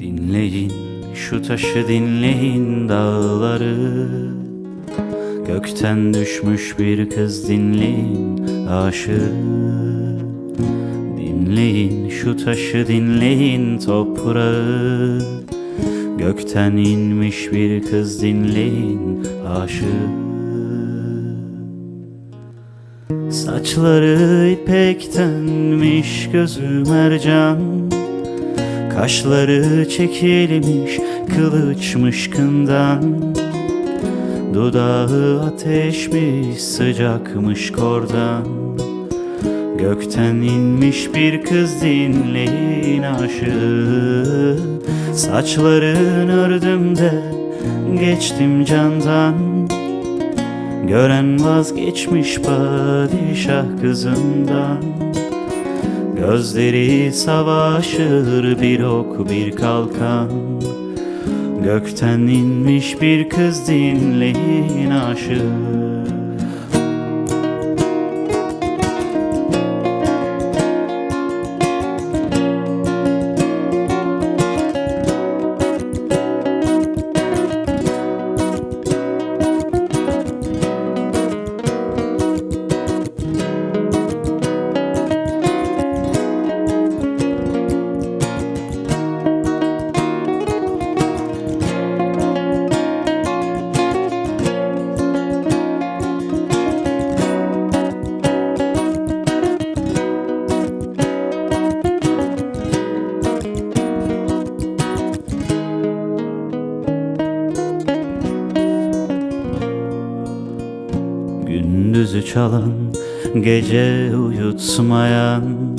Dinleyin şu taşı, dinleyin dağları. Gökten düşmüş bir kız, dinleyin aşığı. Dinleyin şu taşı, dinleyin toprağı. Gökten inmiş bir kız, dinleyin aşığı. Saçları ipektenmiş, gözü mercan. Kaşları çekilmiş, kılıçmış kından. Dudağı ateşmiş, sıcakmış kordan. Gökten inmiş bir kız, dinleyin aşığı. Saçların ördüm de geçtim candan. Gören vazgeçmiş padişah kızından. Gözleri savaşır, bir ok bir kalkan. Gökten inmiş bir kız, dinleyin aşığı. Gündüzü çalan, gece uyutmayan,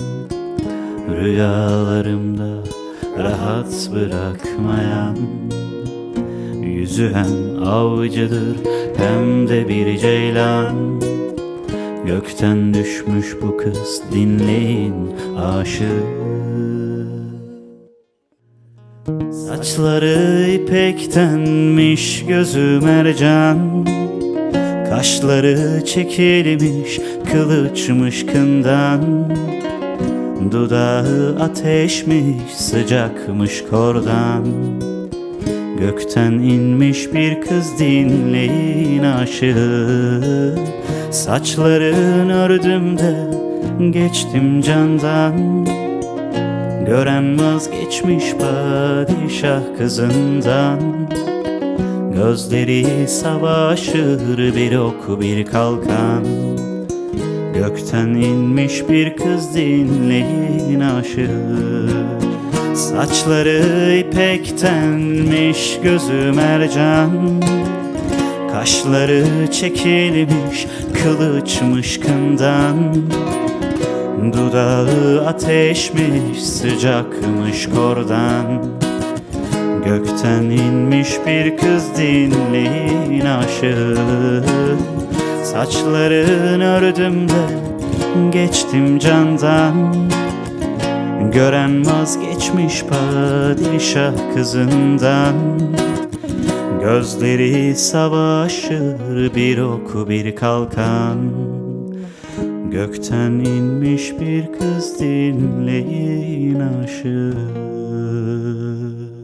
rüyalarımda rahat bırakmayan. Yüzü hem avcıdır hem de bir ceylan. Gökten düşmüş bu kız, dinleyin aşığı. Saçları ipektenmiş, gözü mercan. Kaşları çekilmiş, kılıçmış kından. Dudağı ateşmiş, sıcakmış kordan. Gökten inmiş bir kız, dinleyin aşığı. Saçların ördüm de geçtim candan. Gören vazgeçmiş padişah kızından. Gözleri savaşır, bir ok bir kalkan. Gökten inmiş bir kız, dinleyin aşığı. Saçları ipektenmiş, gözü mercan. Kaşları çekilmiş, kılıçmış kından. Dudağı ateşmiş, sıcakmış kordan. Gökten inmiş bir kız, dinleyin aşığı. Saçların ördüm de geçtim candan. Gören vazgeçmiş padişah kızından. Gözleri savaşır, bir ok bir kalkan. Gökten inmiş bir kız, dinleyin aşığı.